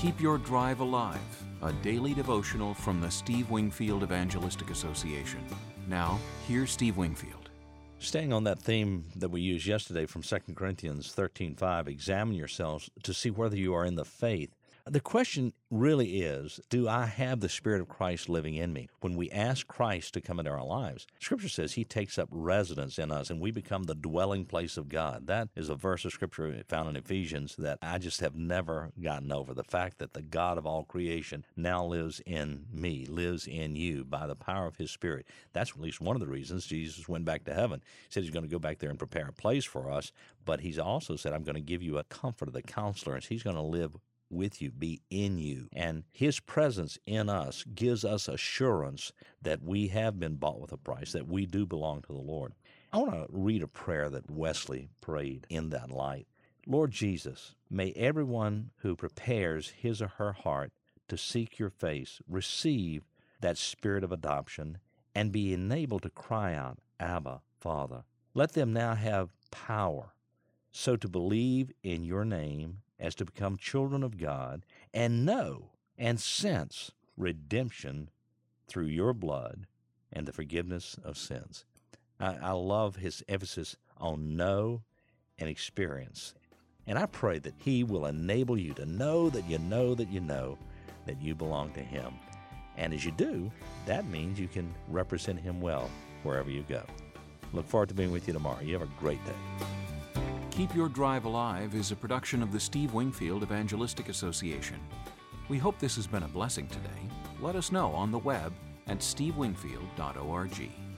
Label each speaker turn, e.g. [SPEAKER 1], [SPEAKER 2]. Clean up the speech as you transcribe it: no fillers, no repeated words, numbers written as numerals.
[SPEAKER 1] Keep Your Drive Alive, a daily devotional from the Steve Wingfield Evangelistic Association. Now, here's Steve Wingfield.
[SPEAKER 2] Staying on that theme that we used yesterday from 2 Corinthians 13:5, examine yourselves to see whether you are in the faith. The question really is, do I have the Spirit of Christ living in me? When we ask Christ to come into our lives, Scripture says He takes up residence in us and we become the dwelling place of God. That is a verse of Scripture found in Ephesians that I just have never gotten over. The fact that the God of all creation now lives in me, lives in you by the power of His Spirit. That's at least one of the reasons Jesus went back to heaven. He said He's going to go back there and prepare a place for us, but He's also said, I'm going to give you a comforter, the counselor, and He's going to live with you, be in you. And His presence in us gives us assurance that we have been bought with a price, that we do belong to the Lord. I want to read a prayer that Wesley prayed in that light. Lord Jesus, may everyone who prepares his or her heart to seek your face receive that spirit of adoption and be enabled to cry out, Abba, Father. Let them now have power so to believe in your name as to become children of God and know and sense redemption through your blood and the forgiveness of sins. I love his emphasis on know and experience. And I pray that He will enable you to know that you know that you know that you belong to Him. And as you do, that means you can represent Him well wherever you go. Look forward to being with you tomorrow. You have a great day.
[SPEAKER 1] Keep Your Drive Alive is a production of the Steve Wingfield Evangelistic Association. We hope this has been a blessing today. Let us know on the web at stevewingfield.org.